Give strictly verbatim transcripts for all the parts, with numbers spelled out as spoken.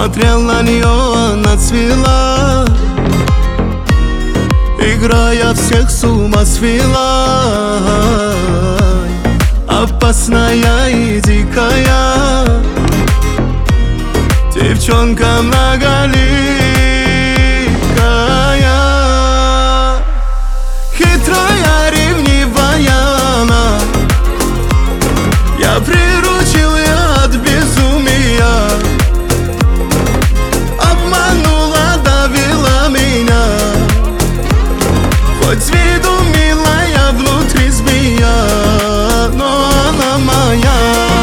Смотрел на нее, она цвела, играя всех с ума свела. Опасная и дикая девчонка многоликая, хитрая, ревнивая она. Я приручил ее от безумия, обманула, довела меня. Хоть с виду милая, внутри змея, но она моя.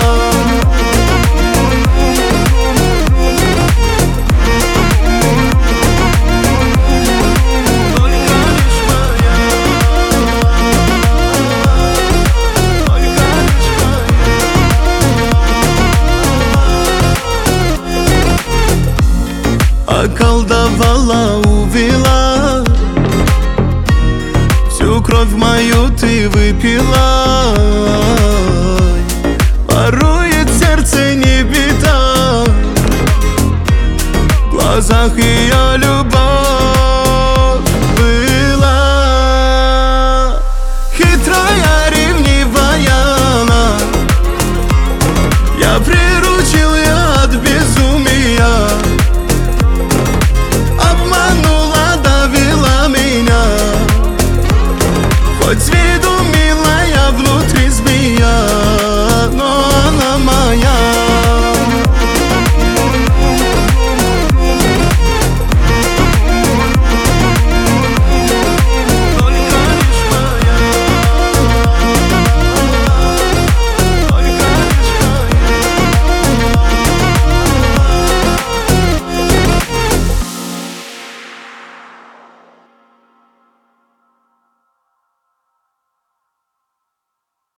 Околдовала, увела, всю кровь мою ты выпила. Ворует сердце, не беда, в глазах ее любовь.